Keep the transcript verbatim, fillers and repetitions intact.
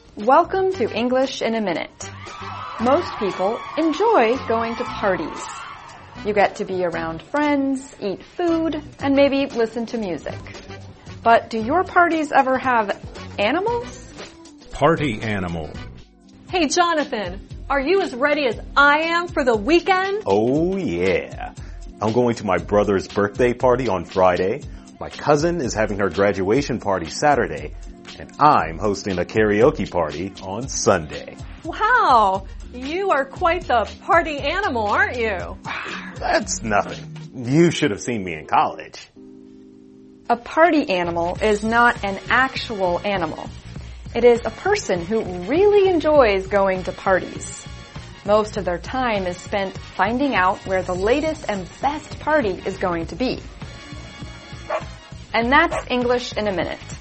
Welcome to English in a Minute. Most people enjoy going to parties. You get to be around friends, eat food, and maybe listen to music. But do your parties ever have animals? Party animal. Hey, Jonathan, are you as ready as I am for the weekend? Oh, yeah. I'm going to my brother's birthday party on Friday. My cousin is having her graduation party Saturday. And I'm hosting a karaoke party on Sunday. Wow, you are quite the party animal, aren't you? That's nothing. You should have seen me in college. A party animal is not an actual animal. It is a person who really enjoys going to parties. Most of their time is spent finding out where the latest and best party is going to be. And that's English in a Minute.